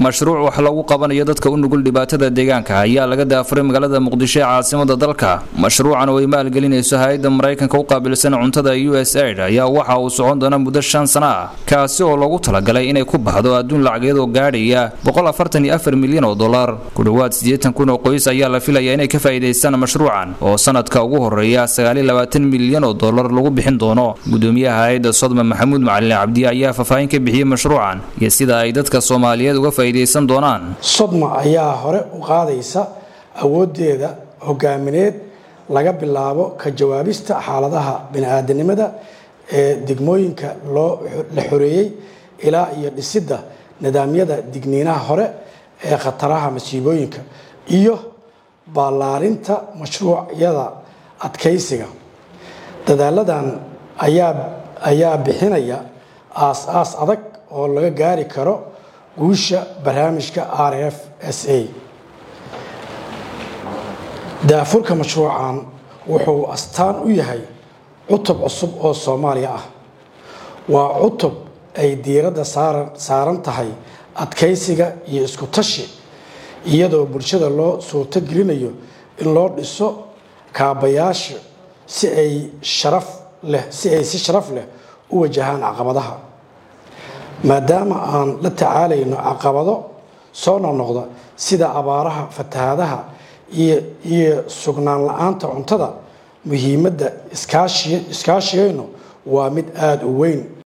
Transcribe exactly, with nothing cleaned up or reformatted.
mashruuc wax lagu qabanayo dadka u nugul dhibaatada deegaanka ayaa laga daafuray magaalada Muqdisho ee caasimadda dalka. Mashruucan oo ay maalgelinayso hay'adda Mareykanka u qaabilsan cuntada U S A I D ayaa waxa uu socon doona muddo shan sano ah, kaasi oo lagu talagalay inay ku baxdo adduun lacageed oo gaadhaya boqol afartan iyo afar milyan oo dollar. Ku dhawaad siddeetan kun oo qoys ayaa la filayaa inay ka faa'iideystaan mashruucan oo sanadka ugu horeeya sagaal iyo labaatan milyan oo dollar lagu bixin doono. Gudoomiyaha hay'adda Sodma Maxamuud Macalin Cabdi ayaa faahfaahin ka bixiyay mashruucan iyo sida ay dadka Soomaaliyeed uga faa'iideysan doonaan. Sodma ayaa hore u qaadaysa awoodeeda hogaamineed laga bilaabo ka jawaabista xaaladaha bini'aadanimada ee degmooyinka loo la xoreeyay ilaa iyo dhisidda nidaamyada digniinaha hore ee khataraha masiibooyinka iyo ballaarinta mashruucyada adkeysiga. Dadaaladan ayaa ayaa bixinaya aas-aas adag oo laga gaari karo guusha barnaamijka R F S A. daafurka mashruucan wuxuu astaan u yahay cutub cusub oo Soomaaliya ah. waa cutub ay diiradda saaran tahay adkeysiga iyo isku tashi, iyadoo bulshada loo suurto gelinayo in loo dhiso kaabayaasha si ay sharaf leh si ay si sharaf leh u wajahaan caqabadaha. maadaama aan la tacaalayno caqabado soo noqnoqda sida abaaraha, fatahaadaha iyo iyo sugnaan la'aanta cuntada, muhiimadda iskaashiga iskaashigayno waa mid aad u weyn.